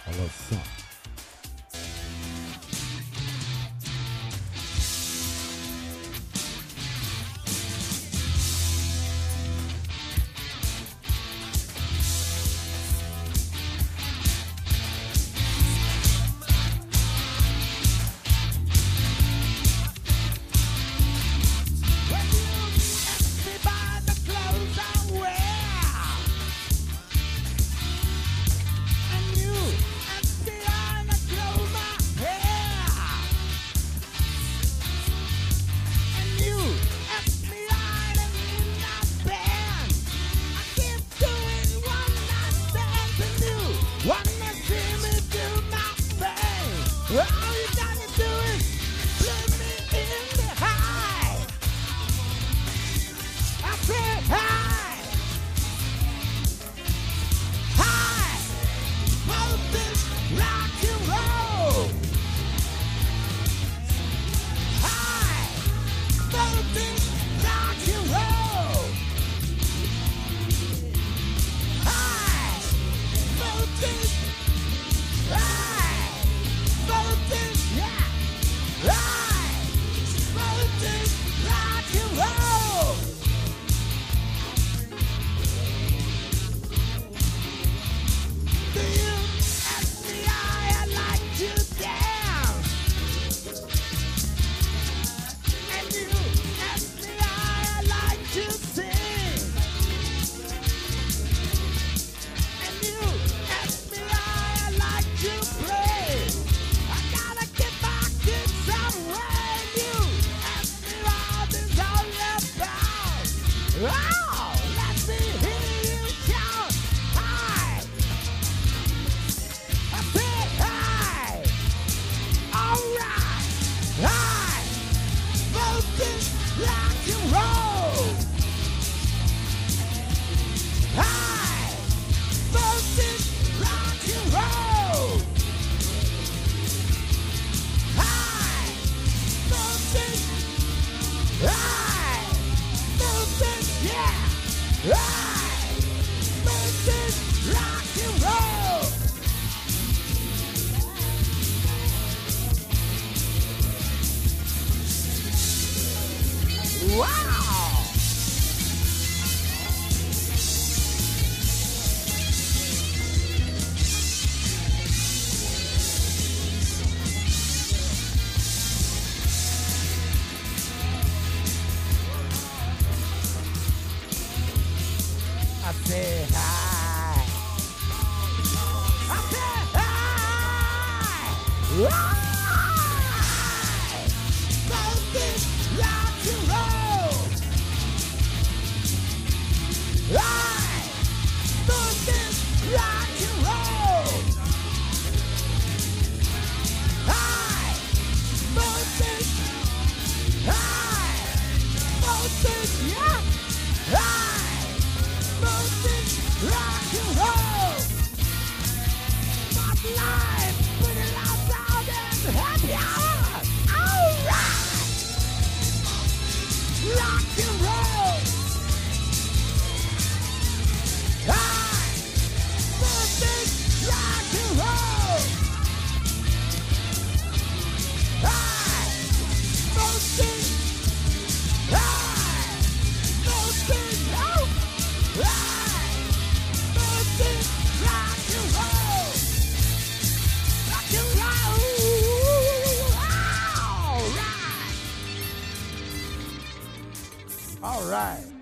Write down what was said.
I love funk. I say hi. I say hi. Right. Something rock and roll. Right. Something rock and roll. Hi. Something. Hi. Something. Yeah. Hi. Rock and roll. My life, put it out loud and happy hour. All right. Rock and roll. Hi. Something rock and roll. Hi. Something. Hi. Something. Oh. Hi. Rock and roll. Rock and roll. All right. All right.